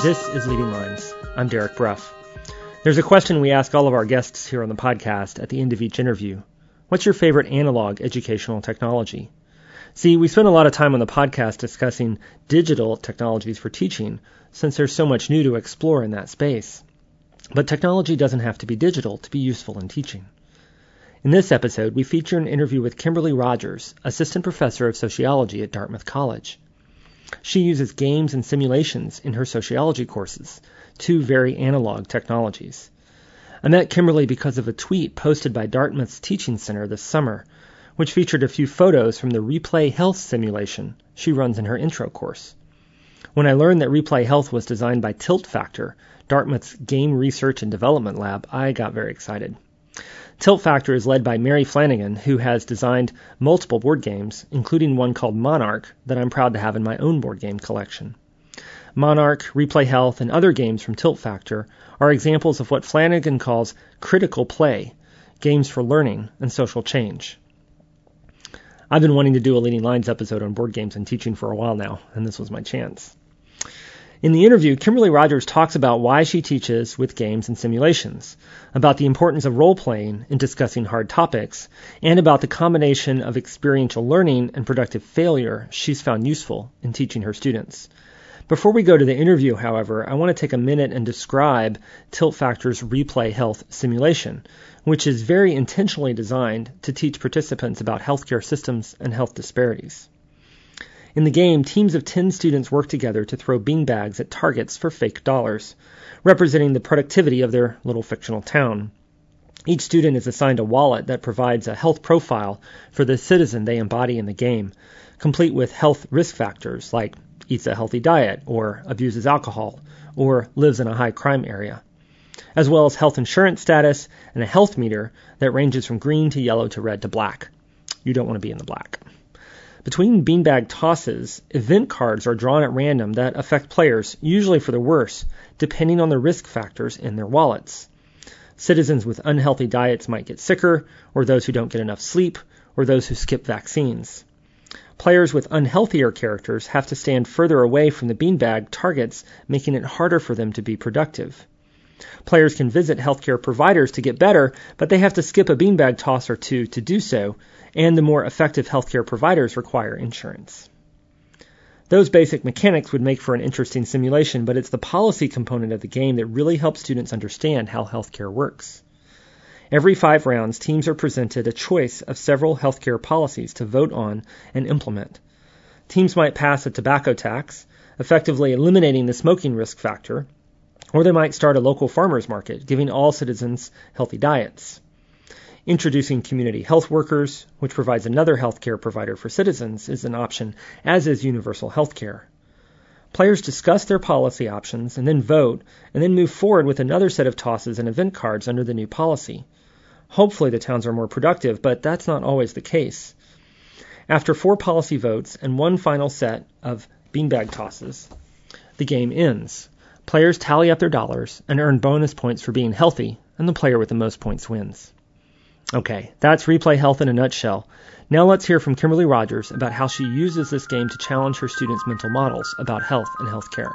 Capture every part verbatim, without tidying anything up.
This is Leading Lines. I'm Derek Bruff. There's a question we ask all of our guests here on the podcast at the end of each interview. What's your favorite analog educational technology? See, we spend a lot of time on the podcast discussing digital technologies for teaching, since there's so much new to explore in that space. But technology doesn't have to be digital to be useful in teaching. In this episode, we feature an interview with Kimberly Rogers, Assistant Professor of Sociology at Dartmouth College. She uses games and simulations in her sociology courses, two very analog technologies. I met Kimberly because of a tweet posted by Dartmouth's Teaching Center this summer, which featured a few photos from the Replay Health simulation she runs in her intro course. When I learned that Replay Health was designed by Tilt Factor, Dartmouth's Game Research and Development Lab, I got very excited. Tilt Factor is led by Mary Flanagan, who has designed multiple board games, including one called Monarch that I'm proud to have in my own board game collection. Monarch, Replay Health, and other games from Tilt Factor are examples of what Flanagan calls critical play, games for learning and social change. I've been wanting to do a Leading Lines episode on board games and teaching for a while now, and this was my chance. In the interview, Kimberly Rogers talks about why she teaches with games and simulations, about the importance of role-playing in discussing hard topics, and about the combination of experiential learning and productive failure she's found useful in teaching her students. Before we go to the interview, however, I want to take a minute and describe Tilt Factor's Replay Health simulation, which is very intentionally designed to teach participants about healthcare systems and health disparities. In the game, teams of ten students work together to throw beanbags at targets for fake dollars, representing the productivity of their little fictional town. Each student is assigned a wallet that provides a health profile for the citizen they embody in the game, complete with health risk factors like eats a healthy diet, or abuses alcohol, or lives in a high crime area, as well as health insurance status and a health meter that ranges from green to yellow to red to black. You don't want to be in the black. Between beanbag tosses, event cards are drawn at random that affect players, usually for the worse, depending on the risk factors in their wallets. Citizens with unhealthy diets might get sicker, or those who don't get enough sleep, or those who skip vaccines. Players with unhealthier characters have to stand further away from the beanbag targets, making it harder for them to be productive. Players can visit healthcare providers to get better, but they have to skip a beanbag toss or two to do so, and the more effective healthcare providers require insurance. Those basic mechanics would make for an interesting simulation, but it's the policy component of the game that really helps students understand how healthcare works. Every five rounds, teams are presented a choice of several healthcare policies to vote on and implement. Teams might pass a tobacco tax, effectively eliminating the smoking risk factor, or they might start a local farmers market, giving all citizens healthy diets. Introducing community health workers, which provides another healthcare provider for citizens, is an option, as is universal healthcare. Players discuss their policy options and then vote, and then move forward with another set of tosses and event cards under the new policy. Hopefully the towns are more productive, but that's not always the case. After four policy votes and one final set of beanbag tosses, the game ends. Players tally up their dollars and earn bonus points for being healthy, and the player with the most points wins. Okay, that's Replay Health in a nutshell. Now let's hear from Kimberly Rogers about how she uses this game to challenge her students' mental models about health and healthcare.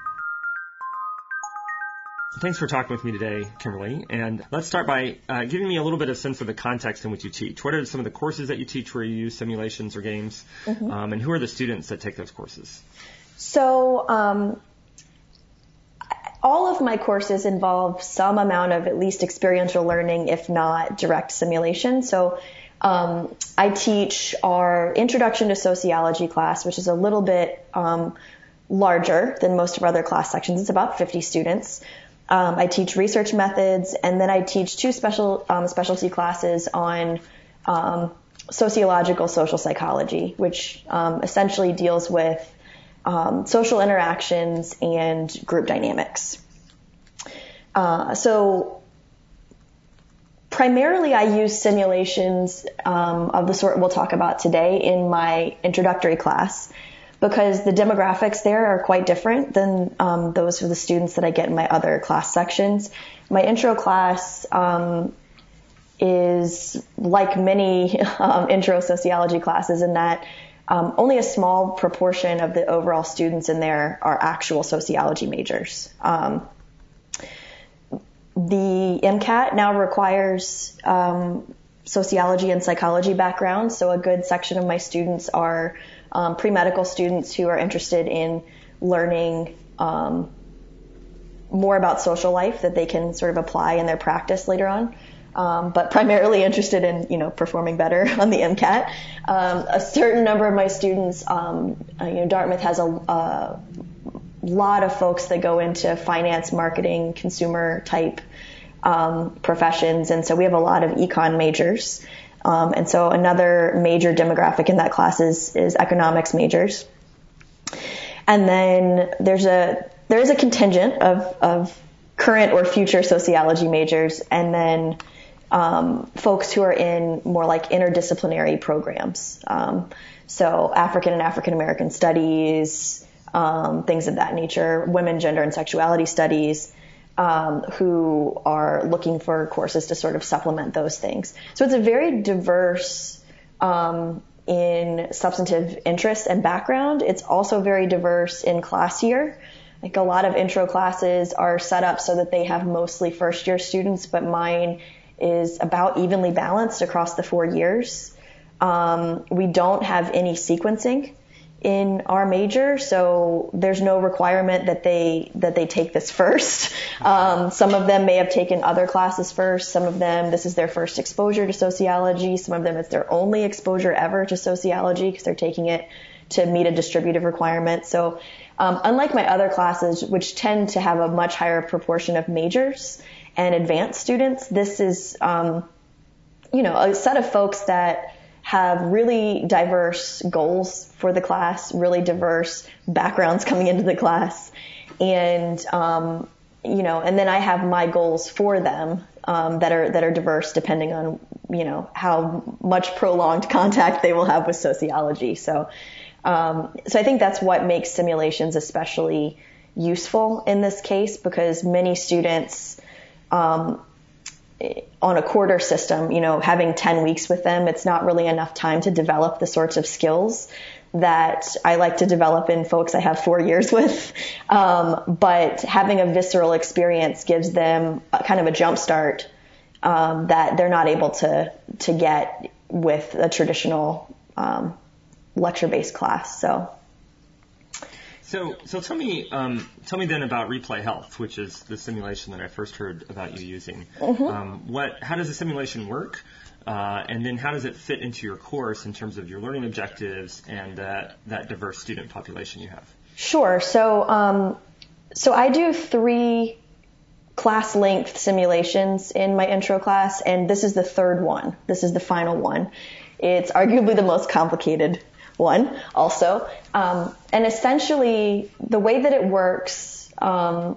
Thanks for talking with me today, Kimberly. And let's start by uh, giving me a little bit of sense of the context in which you teach. What are some of the courses that you teach where you use simulations or games? Mm-hmm. Um, and who are the students that take those courses? So, um, all of my courses involve some amount of at least experiential learning, if not direct simulation. So um, I teach our Introduction to Sociology class, which is a little bit um, larger than most of our other class sections. It's about fifty students. Um, I teach research methods, and then I teach two special um, specialty classes on um, sociological social psychology, which um, essentially deals with Um, social interactions and group dynamics. Uh, so primarily I use simulations um, of the sort we'll talk about today in my introductory class because the demographics there are quite different than um, those of the students that I get in my other class sections. My intro class um, is like many um, intro sociology classes in that um, only a small proportion of the overall students in there are actual sociology majors. Um, the MCAT now requires um, sociology and psychology background, so a good section of my students are um, pre-medical students who are interested in learning um, more about social life that they can sort of apply in their practice later on. Um, but primarily interested in, you know, performing better on the MCAT. Um, a certain number of my students, um, uh, you know, Dartmouth has a, a lot of folks that go into finance, marketing, consumer type um, professions, and so we have a lot of econ majors. Um, and so another major demographic in that class is, is economics majors. And then there's a there is a contingent of, of current or future sociology majors, and then um, folks who are in more like interdisciplinary programs. Um, so African and African American studies, um, things of that nature, women, gender, and sexuality studies, um, who are looking for courses to sort of supplement those things. So it's a very diverse um, in substantive interests and background. It's also very diverse in class year. Like a lot of intro classes are set up so that they have mostly first year students, but mine is about evenly balanced across the four years. Um, we don't have any sequencing in our major, so there's no requirement that they that they take this first. Um, some of them may have taken other classes first. Some of them, this is their first exposure to sociology. Some of them, it's their only exposure ever to sociology because they're taking it to meet a distributive requirement. So um, unlike my other classes, which tend to have a much higher proportion of majors and advanced students, this is, um, you know, a set of folks that have really diverse goals for the class, really diverse backgrounds coming into the class. And, um, you know, and then I have my goals for them, um, that are, that are diverse depending on, you know, how much prolonged contact they will have with sociology. So, um, so I think that's what makes simulations especially useful in this case, because many students, um, on a quarter system, you know, having ten weeks with them, it's not really enough time to develop the sorts of skills that I like to develop in folks I have four years with. Um, but having a visceral experience gives them a, kind of a jump start um, that they're not able to to get with a traditional um, lecture-based class. So. So, so tell me, um, tell me then about Replay Health, which is the simulation that I first heard about you using. Mm-hmm. Um, what, how does the simulation work, uh, and then how does it fit into your course in terms of your learning objectives and uh, that diverse student population you have? Sure. So, um, so I do three class-length simulations in my intro class, and this is the third one. This is the final one. It's arguably the most complicated one also. Um, and essentially the way that it works, um,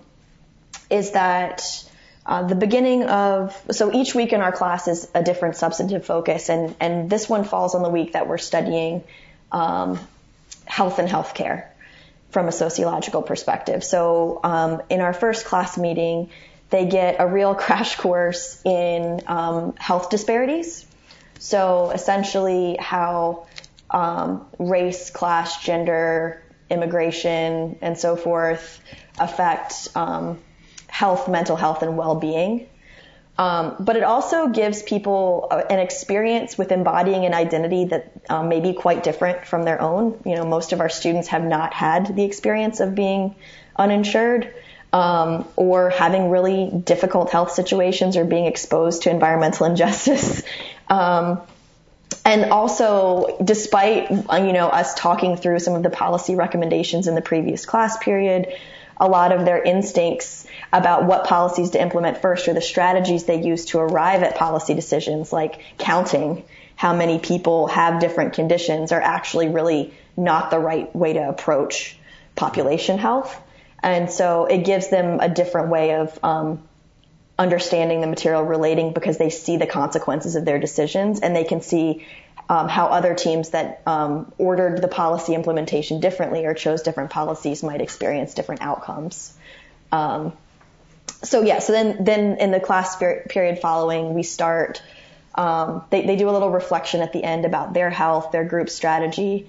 is that, uh, the beginning of, so each week in our class is a different substantive focus, and, and this one falls on the week that we're studying, um, health and healthcare from a sociological perspective. So, um, in our first class meeting, they get a real crash course in, um, health disparities. So essentially how, Um, race, class, gender, immigration, and so forth affect um, health, mental health, and well-being. Um, but it also gives people an experience with embodying an identity that um, may be quite different from their own. You know, most of our students have not had the experience of being uninsured um, or having really difficult health situations or being exposed to environmental injustice. Um, And also, despite, you know, us talking through some of the policy recommendations in the previous class period, a lot of their instincts about what policies to implement first or the strategies they use to arrive at policy decisions, like counting how many people have different conditions, are actually really not the right way to approach population health. And so it gives them a different way of um understanding the material relating, because they see the consequences of their decisions, and they can see um, how other teams that um, ordered the policy implementation differently or chose different policies might experience different outcomes. Um, so yeah, so then, then in the class period following, we start, um, they, they do a little reflection at the end about their health, their group strategy,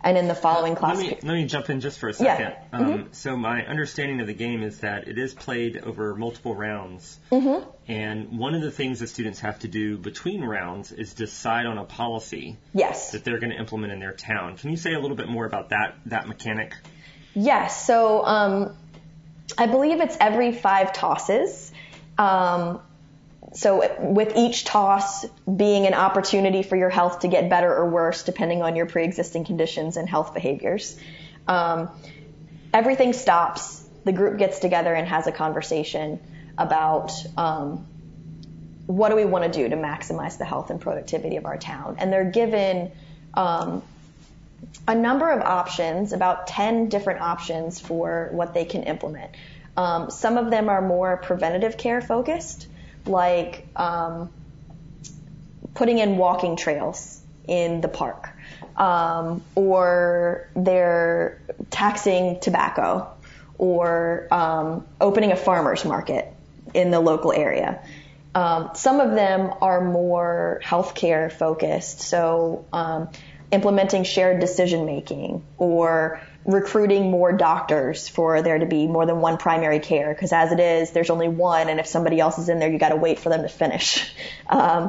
And in the following uh, class... Let me, let me jump in just for a second. Yeah. Um, mm-hmm. So my understanding of the game is that it is played over multiple rounds. Mm-hmm. And one of the things the students have to do between rounds is decide on a policy yes. that they're going to implement in their town. Can you say a little bit more about that, that mechanic? Yes. So um, I believe it's every five tosses. Um So with each toss being an opportunity for your health to get better or worse, depending on your pre-existing conditions and health behaviors, um, everything stops. The group gets together and has a conversation about um, what do we want to do to maximize the health and productivity of our town. And they're given um, a number of options, about ten different options for what they can implement. Um, some of them are more preventative care focused, like um, putting in walking trails in the park, um, or they're taxing tobacco, or um, opening a farmer's market in the local area. Um, some of them are more healthcare focused, so um, implementing shared decision making, or recruiting more doctors for there to be more than one primary care, because as it is, there's only one, and if somebody else is in there, you got to wait for them to finish. Um,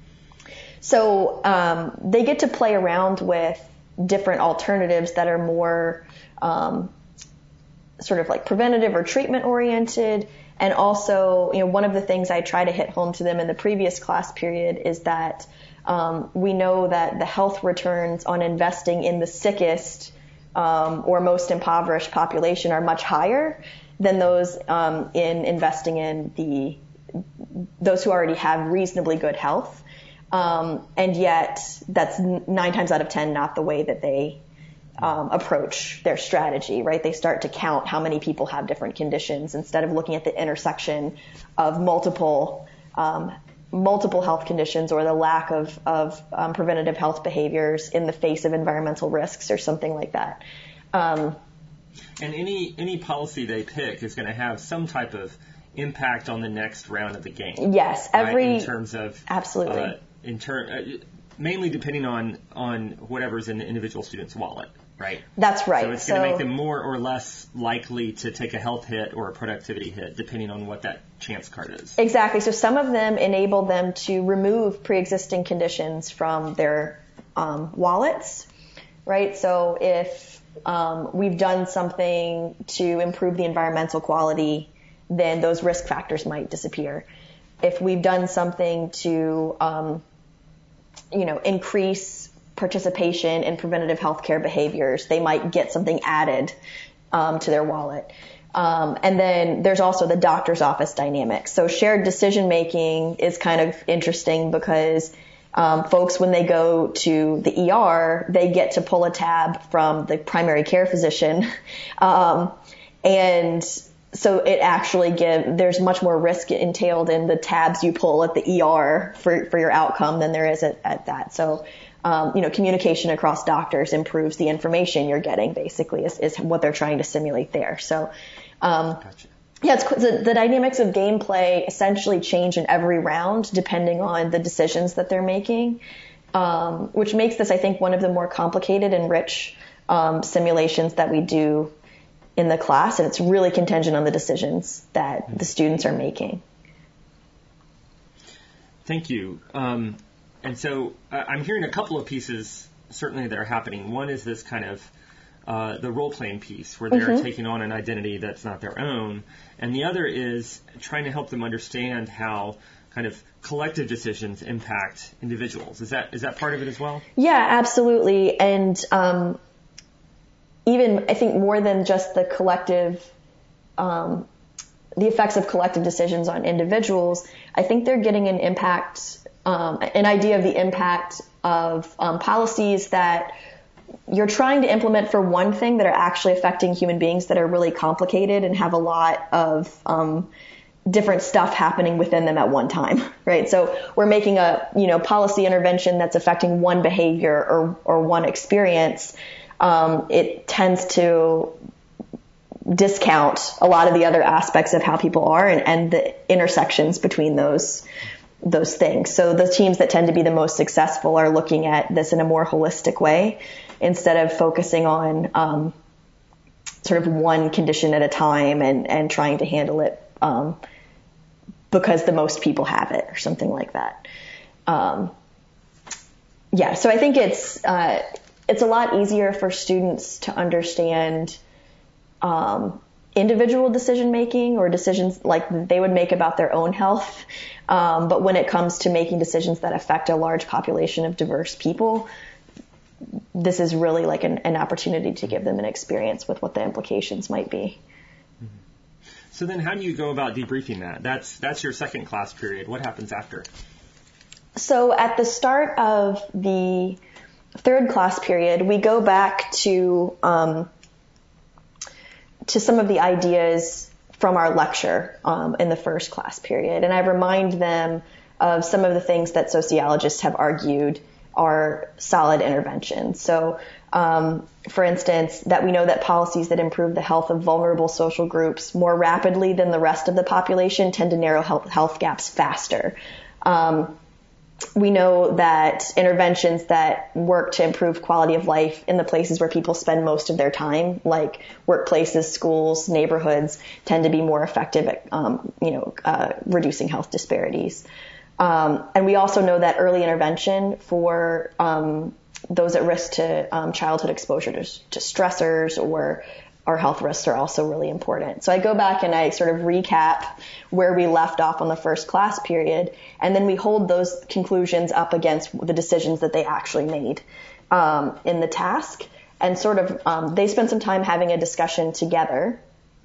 so um, they get to play around with different alternatives that are more um, sort of like preventative or treatment oriented. And also, you know, one of the things I try to hit home to them in the previous class period is that um, we know that the health returns on investing in the sickest Um, or most impoverished population are much higher than those um, in investing in the those who already have reasonably good health. Um, and yet that's nine times out of ten not the way that they um, approach their strategy, right? They start to count how many people have different conditions instead of looking at the intersection of multiple um, multiple health conditions or the lack of, of um, preventative health behaviors in the face of environmental risks or something like that. Um, and any any policy they pick is going to have some type of impact on the next round of the game. Yes, every right? In terms of absolutely. Uh, in ter- uh, mainly depending on on whatever's in the individual student's wallet. Right. That's right. So it's going to so, make them more or less likely to take a health hit or a productivity hit, depending on what that chance card is. Exactly. So some of them enable them to remove pre-existing conditions from their um, wallets, right? So if um, we've done something to improve the environmental quality, then those risk factors might disappear. If we've done something to, um, you know, increase participation in preventative healthcare behaviors, they might get something added um, to their wallet. Um, and then there's also the doctor's office dynamic. So shared decision making is kind of interesting because um, folks, when they go to the E R, they get to pull a tab from the primary care physician. Um, and so it actually give, there's much more risk entailed in the tabs you pull at the E R for, for your outcome than there is at, at that. So Um, you know, communication across doctors improves the information you're getting, basically, is, is what they're trying to simulate there. So, um, gotcha. yeah, it's, the, the dynamics of gameplay essentially change in every round depending on the decisions that they're making, um, which makes this, I think, one of the more complicated and rich um, simulations that we do in the class, and it's really contingent on the decisions that mm-hmm. the students are making. Thank you. Um, And so uh, I'm hearing a couple of pieces certainly that are happening. One is this kind of uh, the role-playing piece where they're mm-hmm. taking on an identity that's not their own. And the other is trying to help them understand how kind of collective decisions impact individuals. Is that is that part of it as well? Yeah, absolutely. And um, even I think more than just the collective, um, the effects of collective decisions on individuals, I think they're getting an impact Um, an idea of the impact of um, policies that you're trying to implement for one thing that are actually affecting human beings that are really complicated and have a lot of um, different stuff happening within them at one time, right? So we're making a, you know, policy intervention that's affecting one behavior or, or one experience. Um, it tends to discount a lot of the other aspects of how people are and, and the intersections between those those things. So the teams that tend to be the most successful are looking at this in a more holistic way instead of focusing on um, sort of one condition at a time and, and trying to handle it um, because the most people have it or something like that. Um, yeah, so I think it's uh, it's a lot easier for students to understand um, individual decision making or decisions like they would make about their own health. Um, but when it comes to making decisions that affect a large population of diverse people, this is really like an, an opportunity to give them an experience with what the implications might be. So then how do you go about debriefing that? That's that's your second class period. What happens after? So at the start of the third class period, we go back to um, to some of the ideas from our lecture um, in the first class period. And I remind them of some of the things that sociologists have argued are solid interventions. So, um, for instance, that we know that policies that improve the health of vulnerable social groups more rapidly than the rest of the population tend to narrow health, health gaps faster. Um, we know that interventions that work to improve quality of life in the places where people spend most of their time, like workplaces, schools, neighborhoods, tend to be more effective at, um, you know, uh, reducing health disparities. Um, and we also know that early intervention for um, those at risk to um, childhood exposure to, to stressors or our health risks are also really important. So I go back and I sort of recap where we left off on the first class period, and then we hold those conclusions up against the decisions that they actually made um, in the task. And sort of um, they spend some time having a discussion together,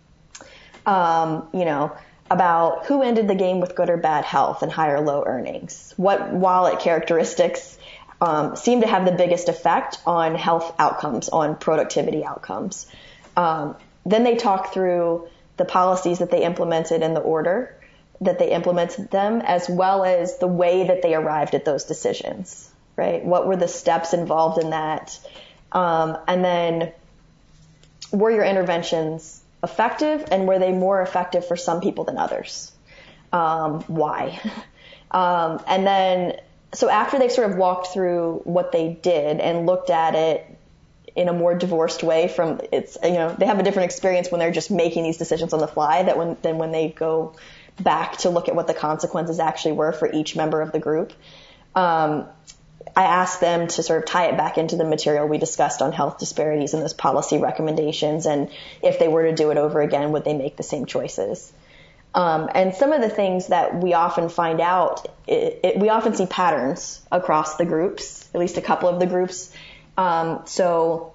um, you know, about who ended the game with good or bad health and high or low earnings. What wallet characteristics um, seem to have the biggest effect on health outcomes, on productivity outcomes. Um, then they talk through the policies that they implemented in the order that they implemented them, as well as the way that they arrived at those decisions, right? What were the steps involved in that? Um, and then were your interventions effective, and were they more effective for some people than others? Um, why? Um, and then, so after they've sort of walked through what they did and looked at it in a more divorced way from it's, you know, they have a different experience when they're just making these decisions on the fly that when, than when they go back to look at what the consequences actually were for each member of the group. Um, I asked them to sort of tie it back into the material we discussed on health disparities and those policy recommendations. And if they were to do it over again, would they make the same choices? Um, and some of the things that we often find out, it, it, we often see patterns across the groups, at least a couple of the groups. Um, so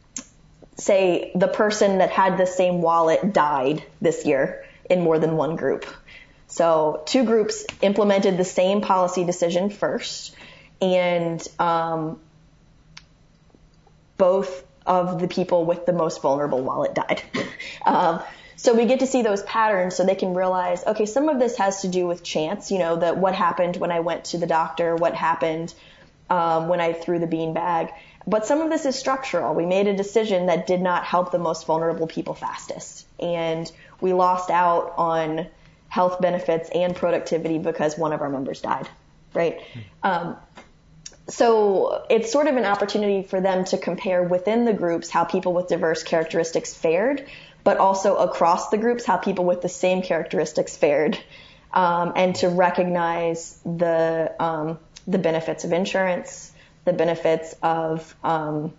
say the person that had the same wallet died this year in more than one group. So two groups implemented the same policy decision first, and um, both of the people with the most vulnerable wallet died. um, so we get to see those patterns so they can realize, okay, some of this has to do with chance, you know, that what happened when I went to the doctor, what happened um, when I threw the beanbag. But some of this is structural. We made a decision that did not help the most vulnerable people fastest. And we lost out on health benefits and productivity because one of our members died, right? Um, so it's sort of an opportunity for them to compare within the groups how people with diverse characteristics fared, but also across the groups how people with the same characteristics fared, um, and to recognize the um, the benefits of insurance, the benefits of um,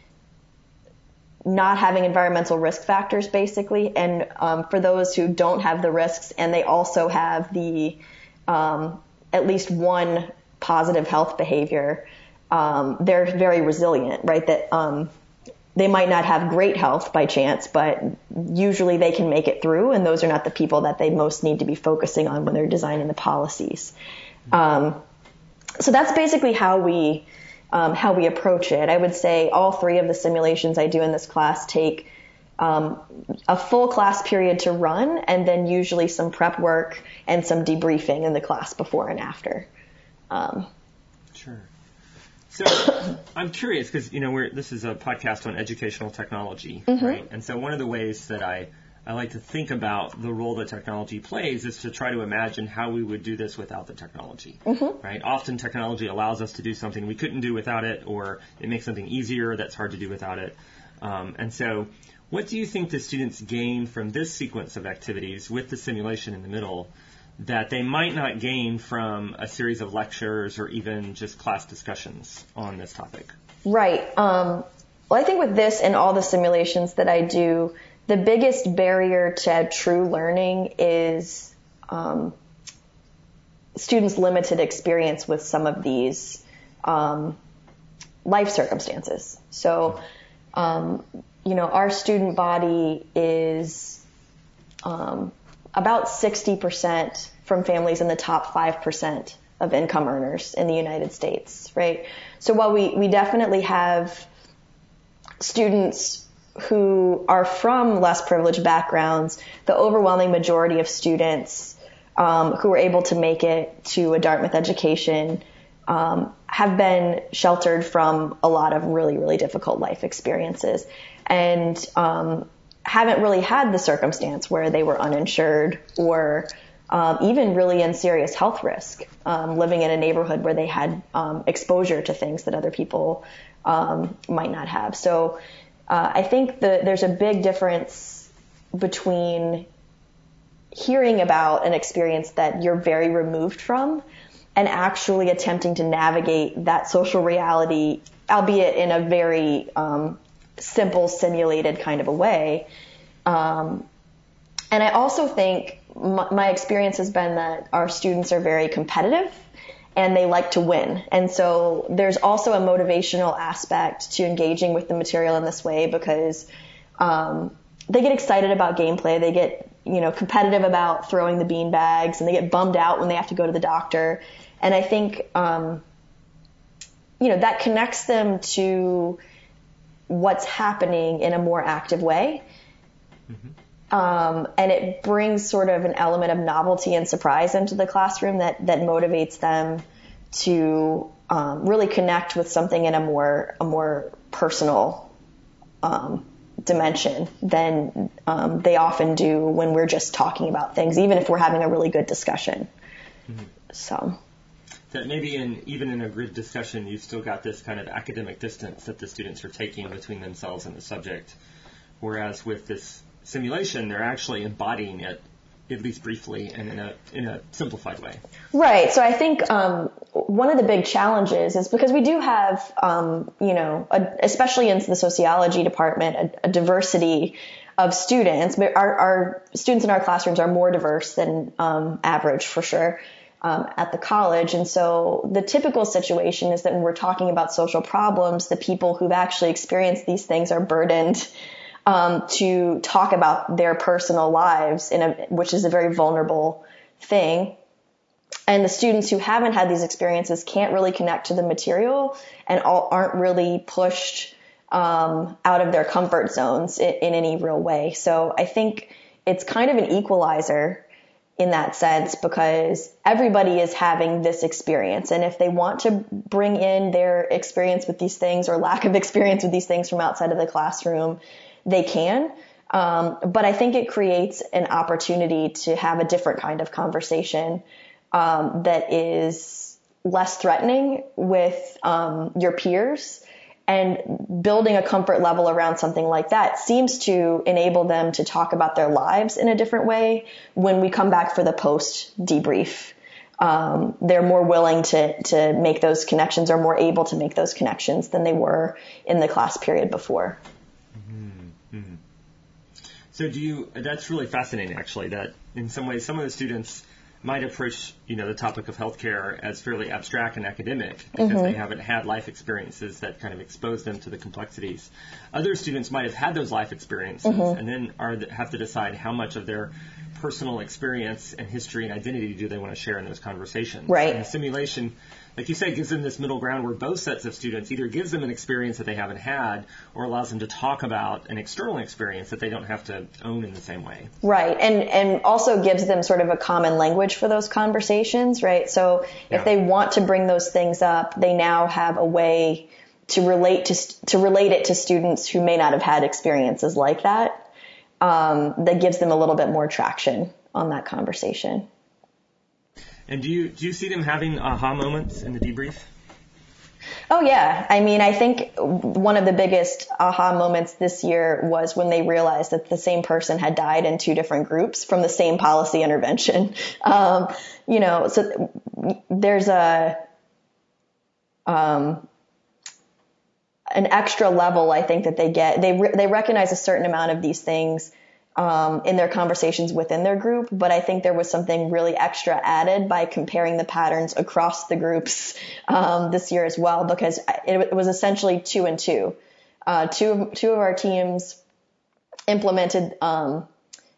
not having environmental risk factors, basically, and um, for those who don't have the risks and they also have the um, at least one positive health behavior, um, they're very resilient, right? That um, they might not have great health by chance, but usually they can make it through, and those are not the people that they most need to be focusing on when they're designing the policies. Um, so that's basically how we Um, how we approach it. I would say all three of the simulations I do in this class take um, a full class period to run, and then usually some prep work and some debriefing in the class before and after. Um, sure. So I'm curious because, you know, we're, this is a podcast on educational technology, mm-hmm. right? And so one of the ways that I I like to think about the role that technology plays is to try to imagine how we would do this without the technology, mm-hmm. right? Often technology allows us to do something we couldn't do without it, or it makes something easier that's hard to do without it. Um, and so what do you think the students gain from this sequence of activities with the simulation in the middle that they might not gain from a series of lectures or even just class discussions on this topic? Right. Um, well, I think with this and all the simulations that I do, the biggest barrier to true learning is um, students' limited experience with some of these um, life circumstances. So, um, you know, our student body is um, about sixty percent from families in the top five percent of income earners in the United States, right? So while we, we definitely have students who are from less privileged backgrounds, the overwhelming majority of students um, who are able to make it to a Dartmouth education um, have been sheltered from a lot of really, really difficult life experiences and um, haven't really had the circumstance where they were uninsured or um, even really in serious health risk, um, living in a neighborhood where they had um, exposure to things that other people um, might not have. So Uh, I think that there's a big difference between hearing about an experience that you're very removed from and actually attempting to navigate that social reality, albeit in a very um, simple, simulated kind of a way. Um, and I also think my, my experience has been that our students are very competitive and they like to win. And so there's also a motivational aspect to engaging with the material in this way because um, they get excited about gameplay. They get, you know, competitive about throwing the bean bags, and they get bummed out when they have to go to the doctor. And I think, um, you know, that connects them to what's happening in a more active way. Mm-hmm. Um, and it brings sort of an element of novelty and surprise into the classroom that, that motivates them to um, really connect with something in a more a more personal um, dimension than um, they often do when we're just talking about things, even if we're having a really good discussion. Mm-hmm. So that maybe in even in a grid discussion, you've still got this kind of academic distance that the students are taking between themselves and the subject, whereas with this simulation, they're actually embodying it, at least briefly, and in a in a simplified way. Right. So I think um, one of the big challenges is because we do have, um, you know, a, especially in the sociology department, a, a diversity of students. Our, our students in our classrooms are more diverse than um, average, for sure, um, at the college. And so the typical situation is that when we're talking about social problems, the people who've actually experienced these things are burdened Um, to talk about their personal lives, in a, which is a very vulnerable thing. And the students who haven't had these experiences can't really connect to the material and all, aren't really pushed um, out of their comfort zones in, in any real way. So I think it's kind of an equalizer in that sense because everybody is having this experience. And if they want to bring in their experience with these things or lack of experience with these things from outside of the classroom, they can, um, but I think it creates an opportunity to have a different kind of conversation um, that is less threatening with um, your peers, and building a comfort level around something like that seems to enable them to talk about their lives in a different way when we come back for the post debrief. Um, they're more willing to, to make those connections or more able to make those connections than they were in the class period before. Mm-hmm. So do you, that's really fascinating actually, that in some ways some of the students might approach, you know, the topic of healthcare as fairly abstract and academic because mm-hmm. they haven't had life experiences that kind of expose them to the complexities. Other students might have had those life experiences mm-hmm. and then are have to decide how much of their personal experience and history and identity do they want to share in those conversations. Right. And the simulation, like you said, gives them this middle ground where both sets of students either gives them an experience that they haven't had or allows them to talk about an external experience that they don't have to own in the same way. Right. And and also gives them sort of a common language for those conversations, right? So if yeah. they want to bring those things up, they now have a way to relate to to relate it to students who may not have had experiences like that. um, that gives them a little bit more traction on that conversation. And do you do you see them having aha moments in the debrief? Oh, yeah. I mean, I think one of the biggest aha moments this year was when they realized that the same person had died in two different groups from the same policy intervention. Um, you know, so there's a um, an extra level, I think, that they get. They re- they recognize a certain amount of these things Um, in their conversations within their group, but I think there was something really extra added by comparing the patterns across the groups um, this year as well, because it, it was essentially two and two. Uh, two, two of our teams implemented um,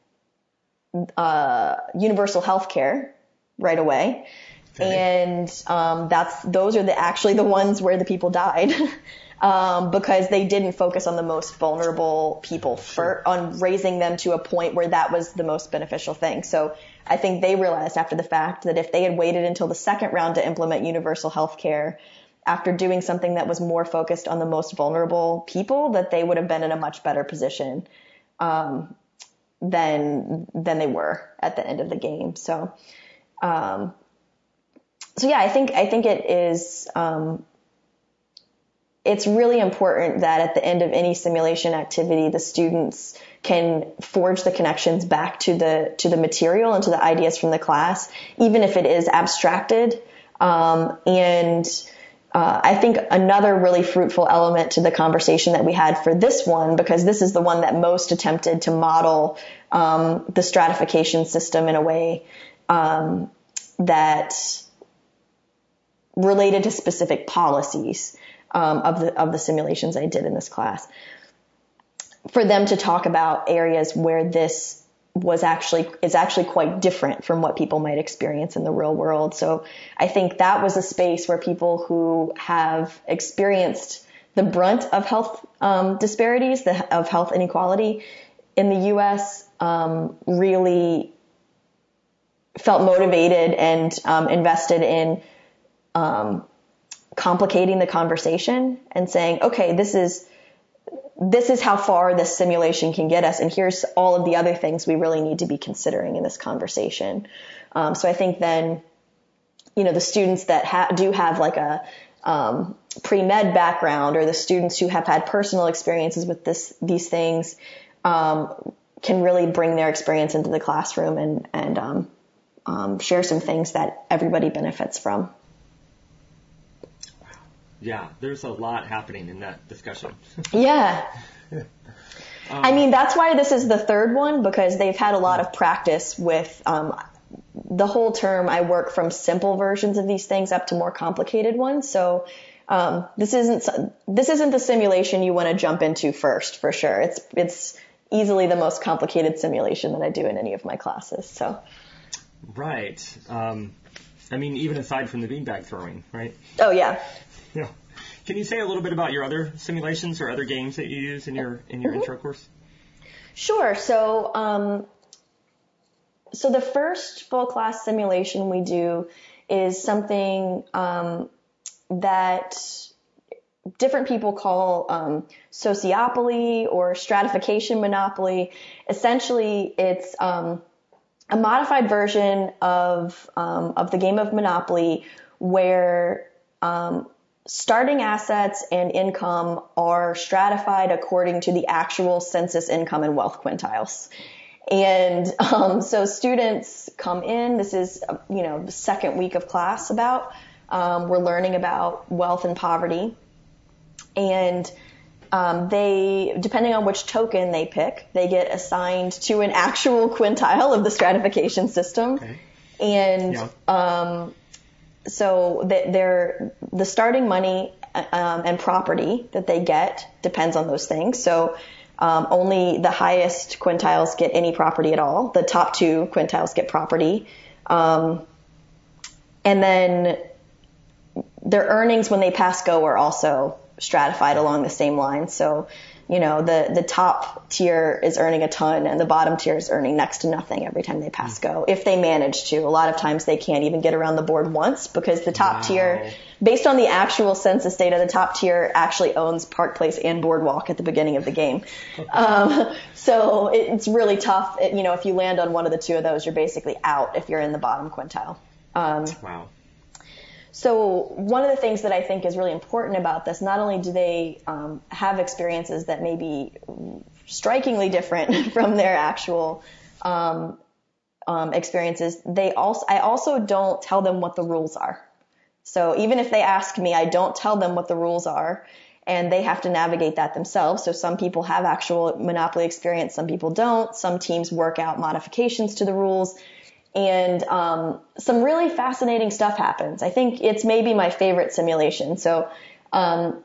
uh, universal health care right away, okay. and um, that's those are the actually the ones where the people died. Um, because they didn't focus on the most vulnerable people for, on raising them to a point where that was the most beneficial thing. So I think they realized after the fact that if they had waited until the second round to implement universal health care, after doing something that was more focused on the most vulnerable people, that they would have been in a much better position um, than than they were at the end of the game. So, um, so yeah, I think I think it is. Um, It's really important that at the end of any simulation activity, the students can forge the connections back to the to the material and to the ideas from the class, even if it is abstracted. Um, and uh, I think another really fruitful element to the conversation that we had for this one, because this is the one that most attempted to model um, the stratification system in a way um, that related to specific policies. Um, of the of the simulations I did in this class, for them to talk about areas where this was actually is actually quite different from what people might experience in the real world. So I think that was a space where people who have experienced the brunt of health um, disparities, the, of health inequality in the U S, um, really felt motivated and um, invested in um, complicating the conversation and saying, okay, this is, this is how far this simulation can get us. And here's all of the other things we really need to be considering in this conversation. Um, so I think then, you know, the students that ha- do have like a, um, pre-med background, or the students who have had personal experiences with this, these things, um, can really bring their experience into the classroom and, and, um, um, share some things that everybody benefits from. Yeah, there's a lot happening in that discussion. Yeah. um, I mean, that's why this is the third one, because they've had a lot of practice with um, the whole term. I work from simple versions of these things up to more complicated ones. So um, this isn't this isn't the simulation you want to jump into first, for sure. It's it's easily the most complicated simulation that I do in any of my classes. So. Right. Um, I mean, even aside from the beanbag throwing, right? Oh yeah. Yeah. Can you say a little bit about your other simulations or other games that you use in your in your mm-hmm. intro course? Sure. So, um, so the first full class simulation we do is something um, that different people call um, sociopoly or stratification monopoly. Essentially, it's um, a modified version of um, of the game of Monopoly, where um, starting assets and income are stratified according to the actual census income and wealth quintiles. And um, so students come in. This is, you know, the second week of class about. Um, we're learning about wealth and poverty. And um, they, depending on which token they pick, they get assigned to an actual quintile of the stratification system. Okay. And yeah. um, so they're, the starting money um, and property that they get depends on those things. So um, only the highest quintiles get any property at all. The top two quintiles get property. Um, and then their earnings when they pass go are also stratified along the same lines. So, you know, the, the top tier is earning a ton and the bottom tier is earning next to nothing every time they pass go, if they manage to. A lot of times they can't even get around the board once because the top wow. tier, based on the actual census data, the top tier actually owns Park Place and Boardwalk at the beginning of the game. um, so it, it's really tough. It, you know, if you land on one of the two of those, you're basically out if you're in the bottom quintile. Um, wow. So one of the things that I think is really important about this, not only do they um, have experiences that may be strikingly different from their actual um, um, experiences, they also I also don't tell them what the rules are. So even if they ask me, I don't tell them what the rules are, and they have to navigate that themselves. So some people have actual Monopoly experience, some people don't. Some teams work out modifications to the rules. And um, some really fascinating stuff happens. I think it's maybe my favorite simulation. So um,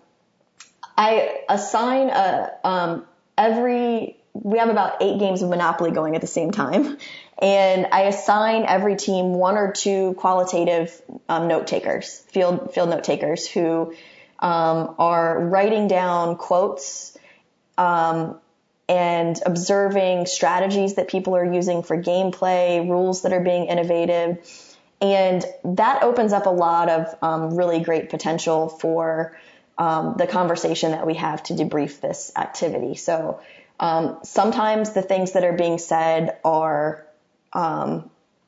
I assign a, um, every, we have about eight games of Monopoly going at the same time. And I assign every team one or two qualitative um, note takers, field, field note takers who um, are writing down quotes um and observing strategies that people are using for gameplay, rules that are being innovated. And that opens up a lot of um, really great potential for um, the conversation that we have to debrief this activity. So um, sometimes the things that are being said are, um,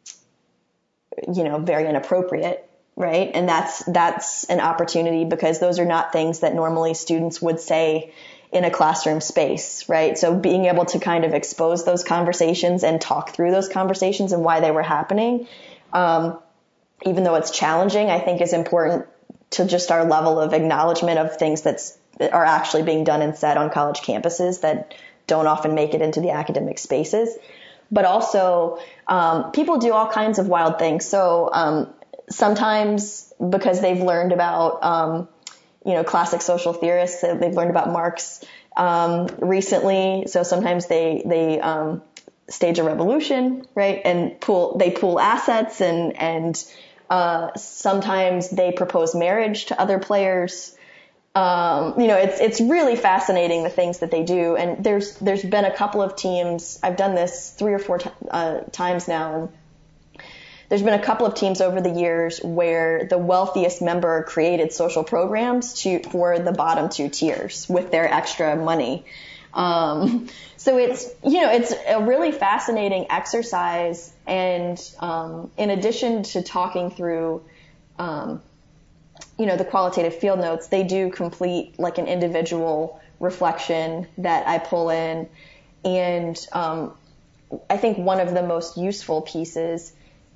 you know, very inappropriate, right? And that's that's an opportunity because those are not things that normally students would say in a classroom space, right? So being able to kind of expose those conversations and talk through those conversations and why they were happening, um, even though it's challenging, I think is important to just our level of acknowledgement of things that's, that are actually being done and said on college campuses that don't often make it into the academic spaces. But also, um, people do all kinds of wild things. So um, sometimes because they've learned about um, you know, classic social theorists, they've learned about Marx, um, recently. So sometimes they, they, um, stage a revolution, right? And pool, they pool assets and, and, uh, sometimes they propose marriage to other players. Um, you know, it's, it's really fascinating the things that they do. And there's, there's been a couple of teams, I've done this three or four t- uh, times now. And there's been a couple of teams over the years where the wealthiest member created social programs to, for the bottom two tiers with their extra money. Um, so it's, you know, it's a really fascinating exercise. And, um, in addition to talking through, um, you know, the qualitative field notes, they do complete like an individual reflection that I pull in. And, um, I think one of the most useful pieces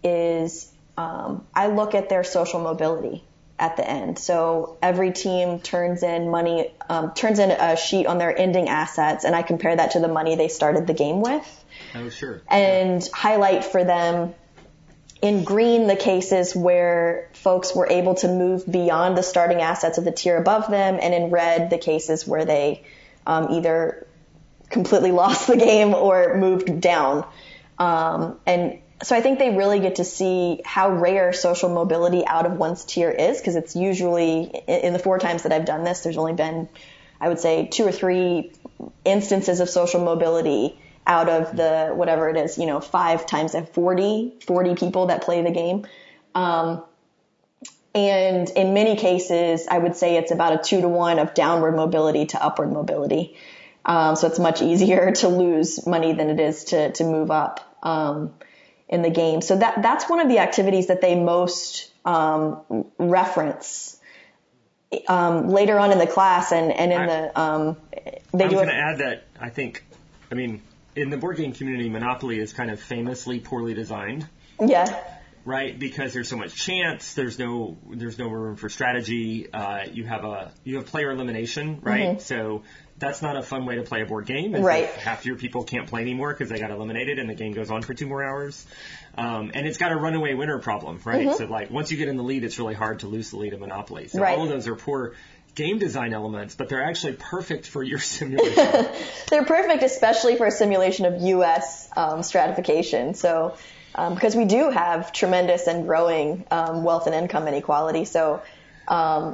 is um, I look at their social mobility at the end. So every team turns in money, um, turns in a sheet on their ending assets, and I compare that to the money they started the game with. Oh, sure. And yeah. highlight for them in green the cases where folks were able to move beyond the starting assets of the tier above them, and in red the cases where they um, either completely lost the game or moved down. Um, and So I think they really get to see how rare social mobility out of one's tier is, because it's usually, in the four times that I've done this, there's only been, I would say, two or three instances of social mobility out of the, whatever it is, you know, five times forty, forty people that play the game. Um, and in many cases, I would say it's about a two to one of downward mobility to upward mobility. Um, so it's much easier to lose money than it is to, to move up. Um, in the game. So that, that's one of the activities that they most, um, reference, um, later on in the class and, and in I, the, um, they I was do going to add that I think, I mean, in the board game community, Monopoly is kind of famously poorly designed. Yeah. Right? Because there's so much chance, there's no, there's no room for strategy, uh, you have a, you have player elimination, right? Mm-hmm. So that's not a fun way to play a board game. Right. Half your people can't play anymore because they got eliminated and the game goes on for two more hours. Um, and it's got a runaway winner problem, right? Mm-hmm. So like once you get in the lead, it's really hard to lose the lead in Monopoly. So right. all of those are poor game design elements, but they're actually perfect for your simulation. They're perfect, especially for a simulation of U S um, stratification. So um, because we do have tremendous and growing um, wealth and income inequality. So um,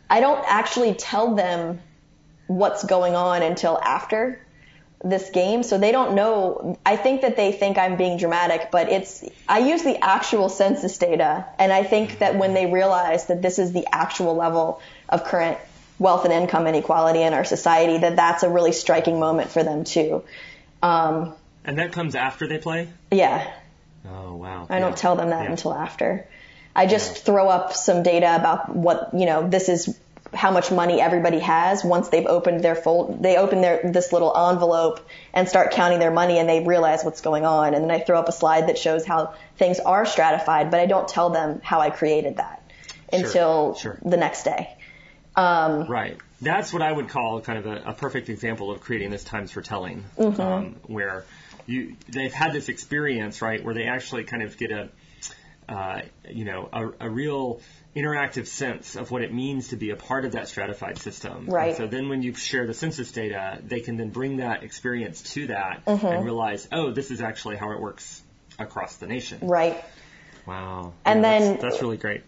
I don't actually tell them what's going on until after this game. So they don't know. I think that they think I'm being dramatic, but it's, I use the actual census data. And I think that when they realize that this is the actual level of current wealth and income inequality in our society, that that's a really striking moment for them too. Um, and that comes after they play? Yeah. Oh, wow. I yeah. don't tell them that yeah. until after. I just yeah. throw up some data about what, you know, this is how much money everybody has once they've opened their fold. They open their, this little envelope and start counting their money, and they realize what's going on. And then I throw up a slide that shows how things are stratified, but I don't tell them how I created that sure. until sure. the next day. Um, right. That's what I would call kind of a, a perfect example of creating this Times for Telling, mm-hmm. um, where you, they've had this experience, right, where they actually kind of get a, uh, you know, a, a real interactive sense of what it means to be a part of that stratified system. Right. And so then when you share the census data, they can then bring that experience to that mm-hmm. and realize, oh, this is actually how it works across the nation. Right. Wow. And yeah, then that's, that's really great.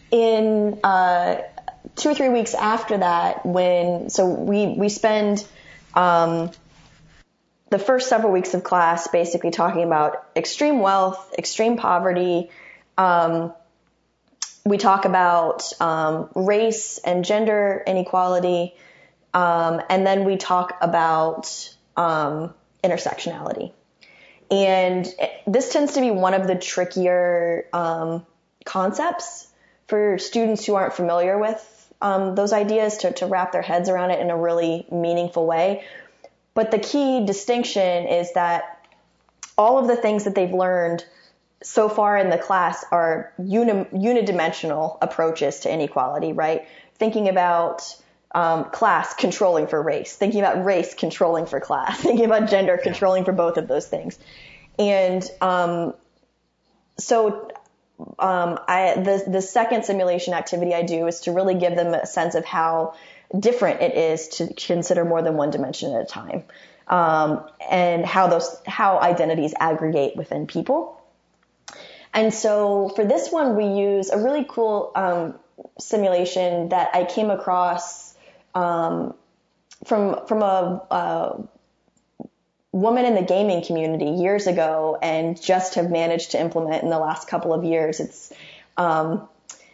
In uh, two or three weeks after that, when so we we spend um, the first several weeks of class basically talking about extreme wealth, extreme poverty. Um, we talk about um, race and gender inequality, um, and then we talk about um, intersectionality. And this tends to be one of the trickier um, concepts for students who aren't familiar with um, those ideas to, to wrap their heads around it in a really meaningful way. But the key distinction is that all of the things that they've learned so far in the class are uni- unidimensional approaches to inequality, right? Thinking about um, class controlling for race, thinking about race controlling for class, thinking about gender controlling for both of those things. And um, so um, I, the, the second simulation activity I do is to really give them a sense of how different it is to consider more than one dimension at a time, um, and how those how identities aggregate within people. And so for this one, we use a really cool um, simulation that I came across um, from from a, a woman in the gaming community years ago, and just have managed to implement in the last couple of years. It's um,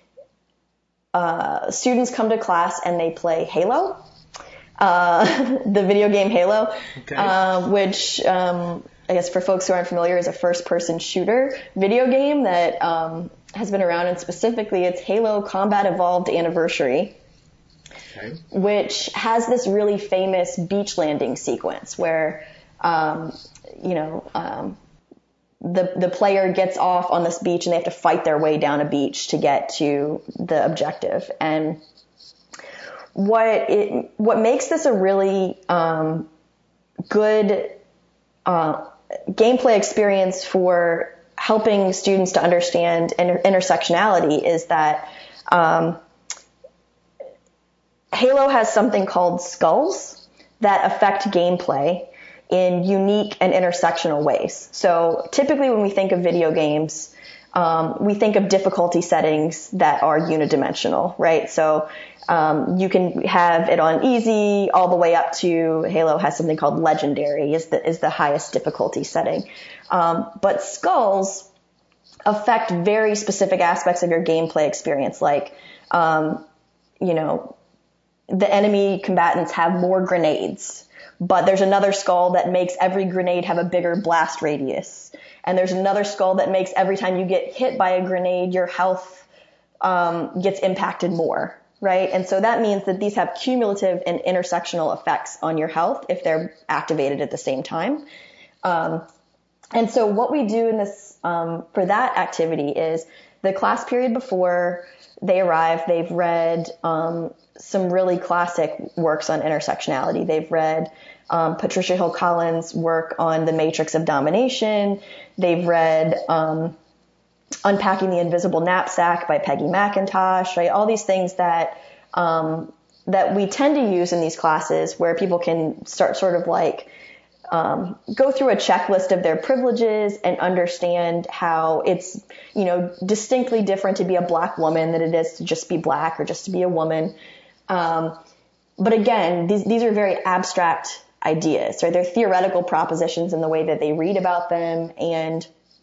uh, students come to class and they play Halo, uh, the video game Halo, okay. uh, which um, I guess for folks who aren't familiar is a first-person shooter video game that um, has been around, and specifically it's Halo Combat Evolved Anniversary, okay. which has this really famous beach landing sequence where um, you know um, the the player gets off on this beach and they have to fight their way down a beach to get to the objective. And what it what makes this a really um, good uh, gameplay experience for helping students to understand inter- intersectionality is that um, Halo has something called skulls that affect gameplay in unique and intersectional ways. So typically when we think of video games, um, we think of difficulty settings that are unidimensional, right? So um, you can have it on easy all the way up to Halo has something called legendary is the, is the highest difficulty setting. Um, but skulls affect very specific aspects of your gameplay experience, like, um, you know, the enemy combatants have more grenades, but there's another skull that makes every grenade have a bigger blast radius. And there's another skull that makes every time you get hit by a grenade, your health um, gets impacted more, right? And so that means that these have cumulative and intersectional effects on your health if they're activated at the same time. Um, and so what we do in this um, for that activity is the class period before they arrive, they've read um, some really classic works on intersectionality. They've read um, Patricia Hill Collins' work on the Matrix of Domination. They've read um, Unpacking the Invisible Knapsack by Peggy McIntosh, right? All these things that um, that we tend to use in these classes where people can start sort of like Um, go through a checklist of their privileges and understand how it's, you know, distinctly different to be a black woman than it is to just be black or just to be a woman. Um, but again, these, these are very abstract ideas, right? They're theoretical propositions in the way that they read about them. And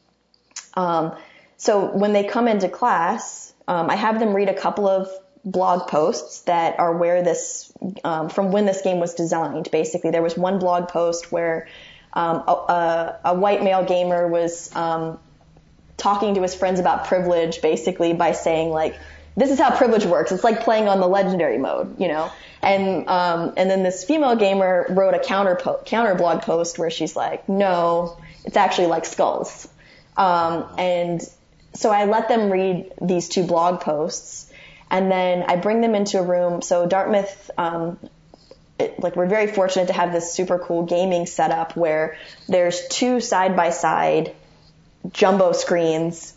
um, so when they come into class, um, I have them read a couple of blog posts that are where this, um, from when this game was designed. Basically, there was one blog post where um, a, a, a white male gamer was um, talking to his friends about privilege, basically by saying, like, this is how privilege works. It's like playing on the legendary mode, you know? And, um, and then this female gamer wrote a counter po- counter blog post where she's like, no, it's actually like skulls. Um, and so I let them read these two blog posts, and then I bring them into a room. So Dartmouth, um, it, like we're very fortunate to have this super cool gaming setup where there's two side by side jumbo screens,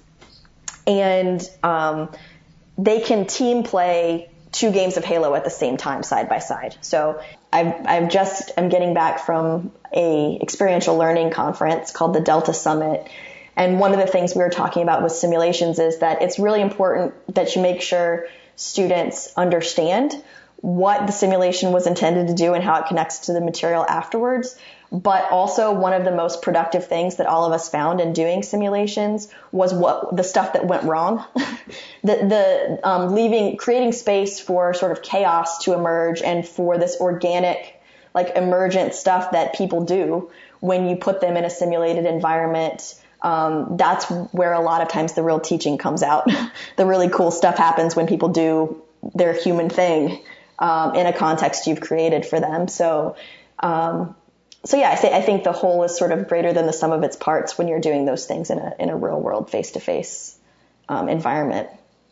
and, um, they can team play two games of Halo at the same time, side by side. So I've, I've just, I'm getting back from a experiential learning conference called the Delta Summit. And one of the things we were talking about with simulations is that it's really important that you make sure students understand what the simulation was intended to do and how it connects to the material afterwards. But also one of the most productive things that all of us found in doing simulations was what the stuff that went wrong. the the um, leaving, creating space for sort of chaos to emerge and for this organic, like emergent stuff that people do when you put them in a simulated environment. Um, that's where a lot of times the real teaching comes out. The really cool stuff happens when people do their human thing um, in a context you've created for them. So, um, so yeah, I say I think the whole is sort of greater than the sum of its parts when you're doing those things in a in a real world face to face environment.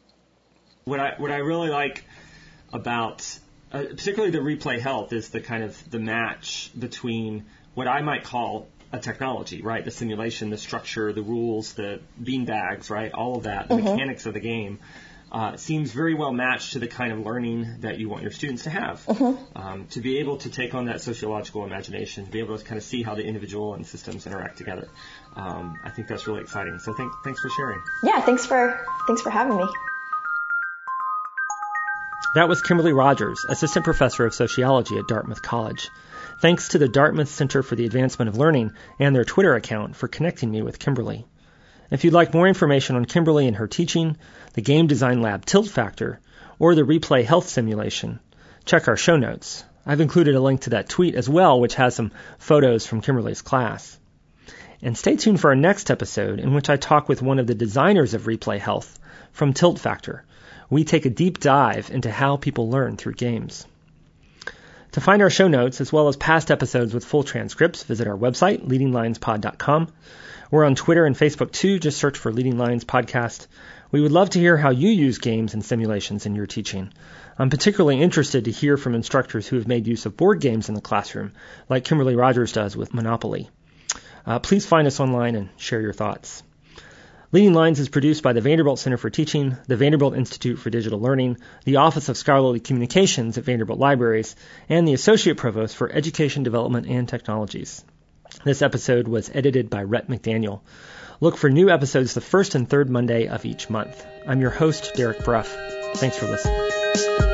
What I what I really like about uh, particularly the replay health is the kind of the match between what I might call a technology, right? The simulation, the structure, the rules, the beanbags, right? All of that, the mm-hmm. mechanics of the game. Uh, seems very well matched to the kind of learning that you want your students to have. Mm-hmm. Um, to be able to take on that sociological imagination, to be able to kind of see how the individual and systems interact together. Um, I think that's really exciting. So thank, thanks for sharing. Yeah, thanks for thanks for having me. That was Kimberly Rogers, Assistant Professor of Sociology at Dartmouth College. Thanks to the Dartmouth Center for the Advancement of Learning and their Twitter account for connecting me with Kimberly. If you'd like more information on Kimberly and her teaching, the game design lab Tilt Factor, or the replay health simulation, check our show notes. I've included a link to that tweet as well, which has some photos from Kimberly's class. And stay tuned for our next episode, in which I talk with one of the designers of Replay Health from Tilt Factor. We take a deep dive into how people learn through games. To find our show notes, as well as past episodes with full transcripts, visit our website, leading lions pod dot com. We're on Twitter and Facebook too. Just search for Leading Lions Podcast. We would love to hear how you use games and simulations in your teaching. I'm particularly interested to hear from instructors who have made use of board games in the classroom, like Kimberly Rogers does with Monopoly. Uh, please find us online and share your thoughts. Leading Lines is produced by the Vanderbilt Center for Teaching, the Vanderbilt Institute for Digital Learning, the Office of Scholarly Communications at Vanderbilt Libraries, and the Associate Provost for Education Development and Technologies. This episode was edited by Rhett McDaniel. Look for new episodes the first and third Monday of each month. I'm your host, Derek Bruff. Thanks for listening.